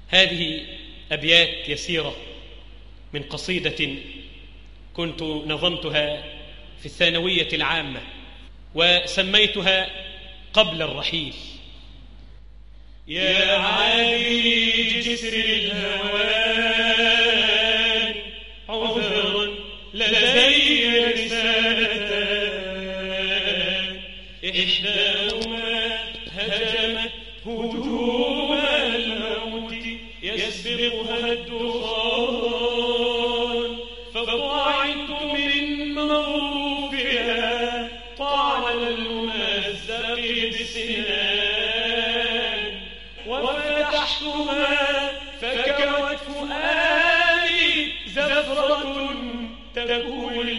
هذه أبيات يسيرة من قصيدة كنت نظمتها في الثانوية العامة وسميتها قبل الرحيل. يا عالي جسر الهوان عذرا لدي رسالتان، إحداهما هجمت هجوم الموت يسبقها الدخان، فطعنت من مظروفها طعن الممزق بالسنان، وفتحتها فكوت فؤادي زفرة تكوي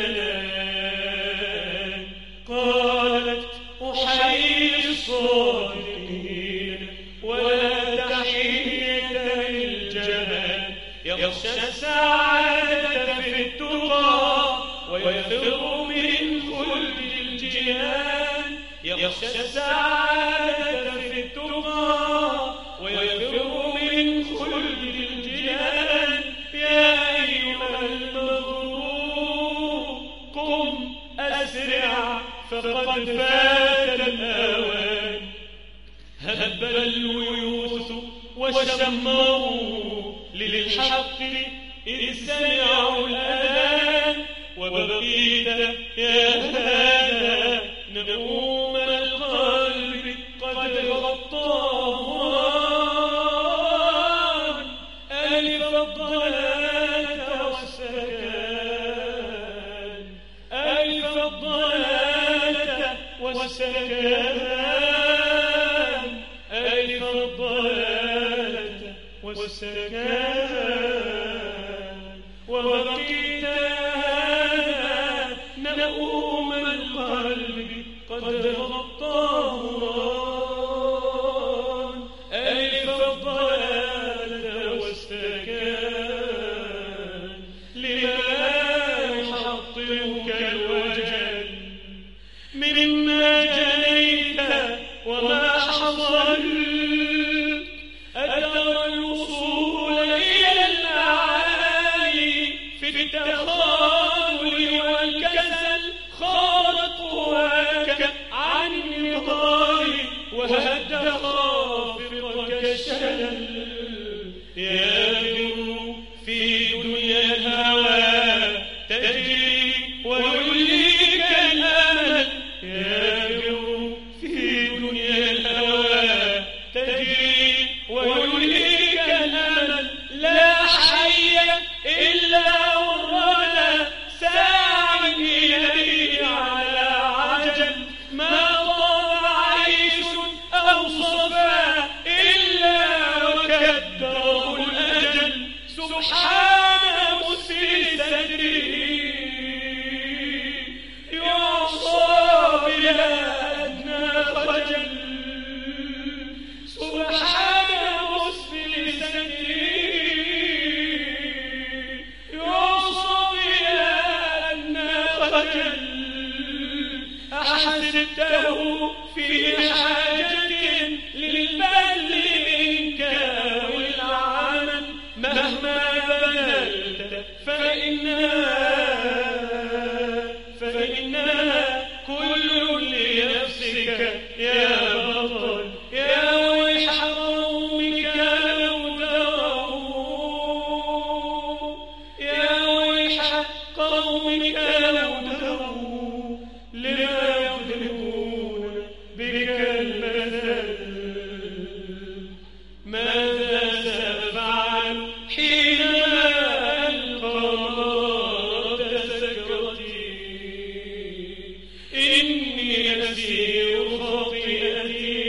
الجنان. قالت أحيي الصادقين ولا تحية للجبان، يخشى السعادة في التقى ويفر من خلد الجنان، يخشى السعادة في التقى ويفر من خلد الجنان. يا أيها المغرور قم أسرع فقد فات الأوان، هب الليوث وشمروا للحق إذ سمعوا الأذان، وبقيت يا هذا نؤوم القلب قد غطاه، ألف الضلالة والسكان، ألف الضلالة والسكان، ألف الضلالة والسكان. وبقيت هذا نؤوم القلب قد غطاه، ألف الضلالة والسكان. لما يحطمك الوجل مما جنيت وما حصل، أترى الوصول إلى المعالي في التخاذل والكسل، خارت قواك عن النضال وهد خافقك الشلل. يا بر في دنيا الهوى تجري ويليك الأمل، يا بر في دنيا الهوى تجري ويليك الأمل. لا حي إلا ورانا ساعي إليه على عجل، ما طاب عيش أو صفا إلا وكدره الأجل. سبحان مسري صدري يعصى بلا أدنى خجل، سبحان مسري صدري يعصى بلا أدنى خجل. أحسبته في حاجة للبذل منك والعمل، مهما بذلت فإنها كل لنفسك يا بطل. يا ويح قومك لو دروا، يا ويح قومك لو دروا لما يضربون بك المثل. ماذا سأفعل حينما ألقى مرض سكرتي؟ إني أسير خطيئتي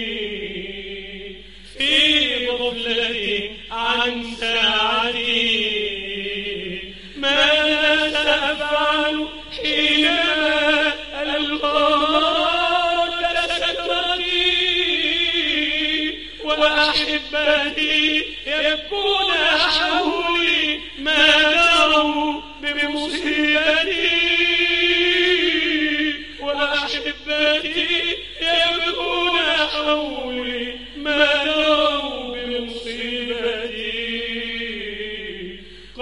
في غفلة عن ساعتي. ماذا سأفعل حينما ألقى مرض سكرتي وأحبتي يبكون حولي ما دروا بمصيبتي، وأحبتي يبكون حولي ما دروا بمصيبتي.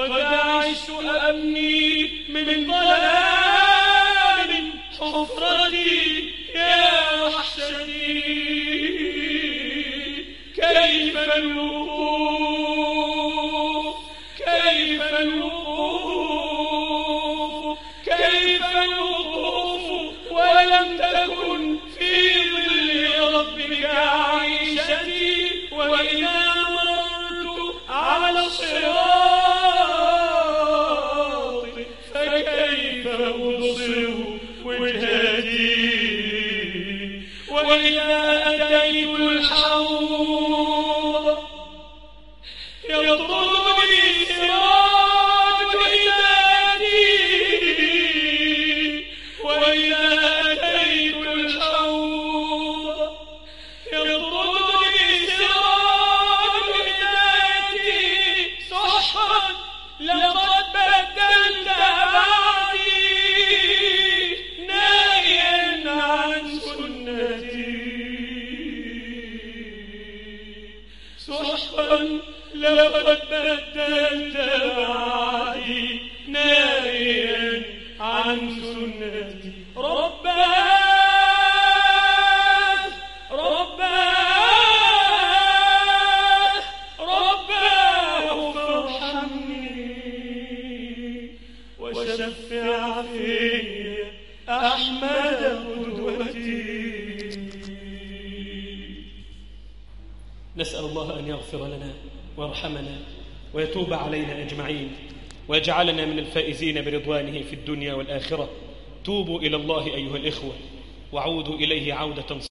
قد أعشت أمني من ظلام حفرتي يا وحشتي. كيف الوقوف كيف الوقوف كيف الوقوف ولم تكن في ظل ربك عيشتي. وإذا مررت على الصراط فكيف أبصر وجهتي. وإذا أتيت الحوض يطردني سراج هدايتي. وإذا أتيت الحوض يطردني سراج هدايتي. سحقا لقد بدلت بعدي ناهيا عن سنتي. سحقا لقد بدلت بعدي ناهيا عن سنتي. رباه فارحمني وشفع في أحمد قدوتي. نسأل الله أن يغفر لنا ويرحمنا ويتوب علينا أجمعين ويجعلنا من الفائزين برضوانه في الدنيا والآخرة. توبوا إلى الله أيها الإخوة وعودوا إليه عودة